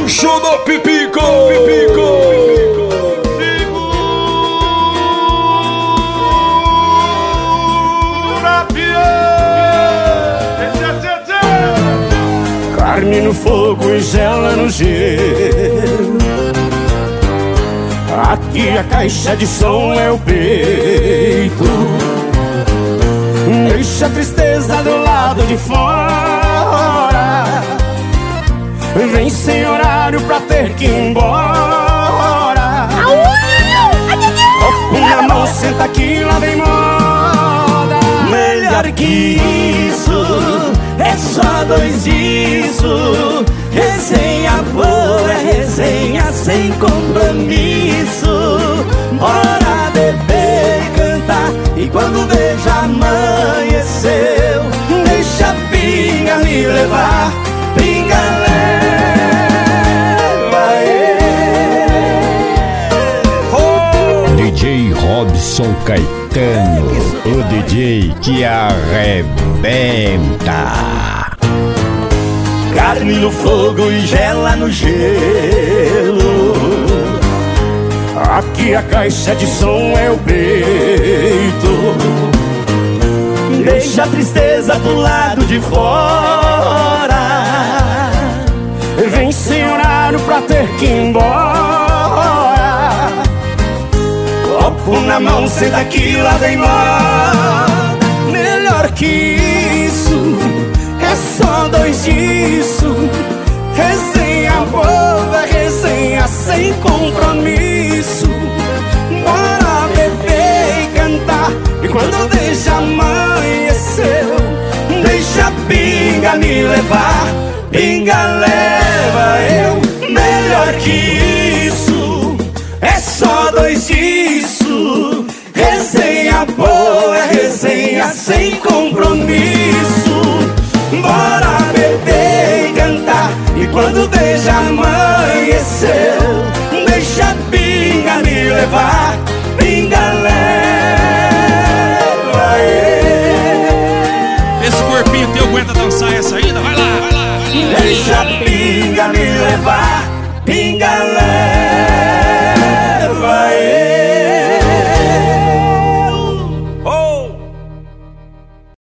o show do Pipico. Carne no fogo e gela no gelo. Aqui a caixa de som é o peito. Deixa a tristeza do lado de fora. Vem sem horário pra ter que ir embora. Copo na mão, senta aqui, lá vem moda. Melhor que isso, é só dois disso. Resenha boa, resenha sem compromisso. Bora beber e cantar, e quando veja amanheceu, deixa a pinga me levar. Pinga leva, DJ Robson Caetano, o DJ que arrebenta. Carne no fogo e gela no gelo. Aqui a caixa de som é o peito. Deixa a tristeza do lado de fora. Vem sem horário pra ter que ir embora. Copo na mão, senta aqui, lá vem moda. Melhor que isso, é só dois disso. Resenha boa, resenha sem compromisso. Bora beber e cantar, e quando deixa amanheceu, deixa a pinga me levar. Pinga leva eu. Melhor que isso, é só dois disso. Resenha boa, resenha sem compromisso. Bora beber e cantar, e quando veja amanheceu, deixa a pinga me levar. Pinga leva. Esse corpinho teu aguenta dançar essa ainda? Vai lá, vai lá, vai lá. Deixa a pinga me levar. Pinga leva.